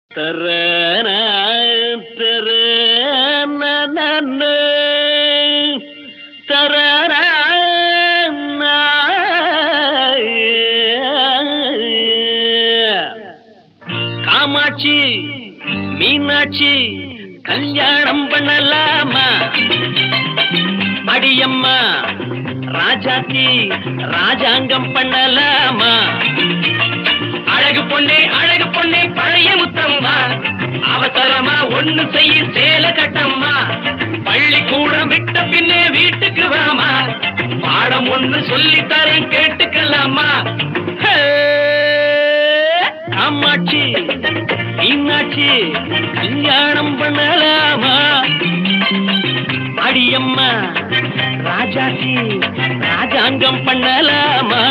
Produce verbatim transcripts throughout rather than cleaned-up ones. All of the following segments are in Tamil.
தரன தரன தரன காமாட்சி மீனாட்சி கல்யாணம் பண்ணலாமா? அடியம்மா ராஜாத்தி ராஜாங்கம் பண்ணலாமா? அழகு பொண்ணே அழகு பொண்ணே பழைய முத்தம்மா, அவசரமா ஒண்ணு செய்ய சேல கட்டம்மா. பள்ளிக்கூடம் விட்ட பின்னே வீட்டுக்கு வாமா, பாடம் ஒண்ணு சொல்லி தரேன் கேட்டுக்கலாமா? காமாட்சி மீனாட்சி கல்யாணம் பண்ணலாமா? அடியம்மா ராஜாச்சி ராஜாங்கம் பண்ணலாமா?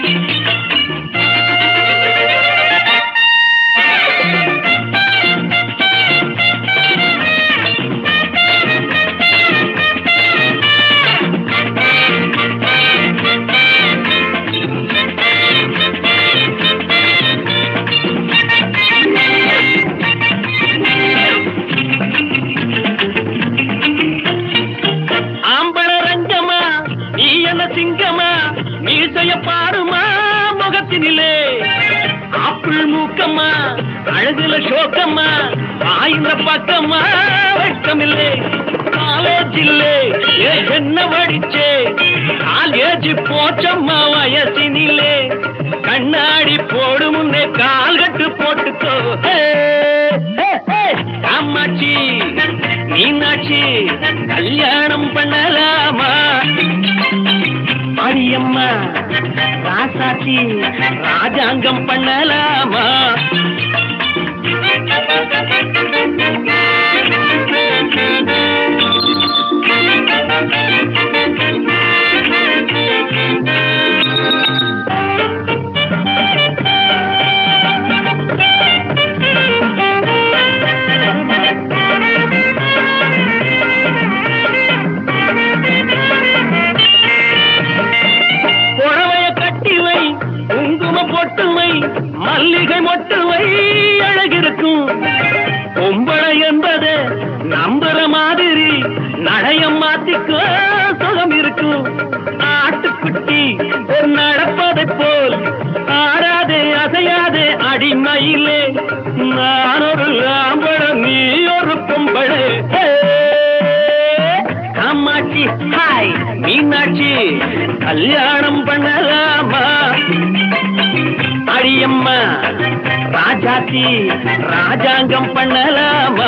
சிங்கமா மீசைய பாருமா முகத்தினிலே, ஆப்பிள் மூக்கம்மா அழகுல சோக்கம்மா, ஆயிர பக்கம்மா வெட்கமில்லை. காலேஜ் இல்லே என்ன படிச்சே, காலேஜ் போச்சம்மா வயசினிலே. கண்ணாடி போடு முன்னே கால் கட்டு போட்டுக்கோ. காமாட்சி மீனாட்சி கல்யாணம் பண்ணலாமா? அடியம்மா ராசாத்தி ராஜாங்கம் பண்ணலாமா? பொட்டுவை மல்லிகை மொட்டுவை அழகிருக்கும். பொம்பளை என்பது நம்புற மாதிரி நடையம் மாத்திக்கோ சுகம் இருக்கும். ஆட்டுக்குட்டி நடப்பதை போல் ஆடாதே அசையாதே அடிமையிலே. நான் ஒரு ஆம்பள நீ ஒரு பொம்பளை. காமாட்சி ஹாய் மீனாட்சி கல்யாணம் பண்ணலாமா? அடியம்மா ராஜாத்தி ராஜாங்கம் பண்ணலாமா?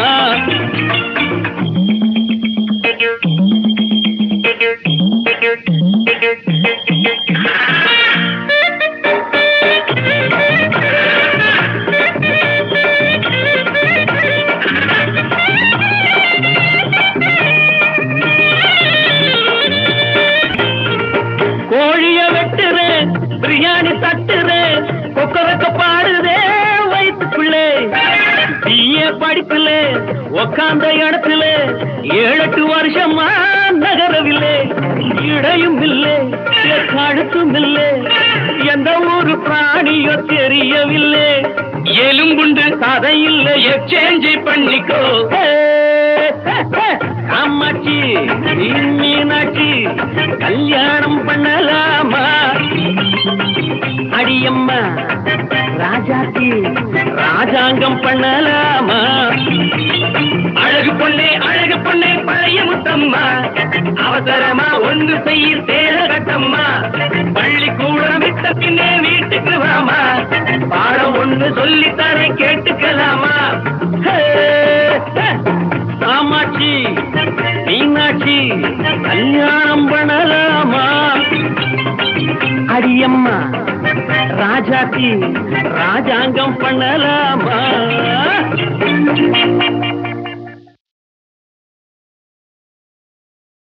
கோழிய வெட்டுறேன் பிரியாணி தட்டுறேன், கொக்கரக்க பாடுதே வயிற்றுக்குள்ளே. பிஏ படிப்புல உக்காந்த இடத்துல ஏழு எட்டு வருஷமா நகரவில்லை. இடையும் இல்லை கழுத்தும் இல்லை, எந்த ஒரு பிராணியோ தெரியவில்லை. எலும்புண்டு கதை இல்லை எக்ஸ்சேஞ்ச் பண்ணிக்கோ. காமாட்சி மீனாட்சி கல்யாணம் பண்ணலாமா? அடியம்மா ராஜாத்தி ராஜாங்கம் பண்ணலாமா? அழகு பொண்ணே அழகு பொண்ணே பழைய முத்தம்மா, அவசரமா ஒன்று செய்ய சேர கட்டம்மா. பள்ளிக்கூடம் விட்ட பின்னே வீட்டுக்கு வாமா, பாடம் ஒன்று சொல்லி தரேன் கேட்டுக்கலாமா? காமாட்சி மீனாட்சி கல்யாணம் பண்ணலாமா? அடியம்மா ராஜாத்தி ராஜாங்கம் பண்ணலாமா?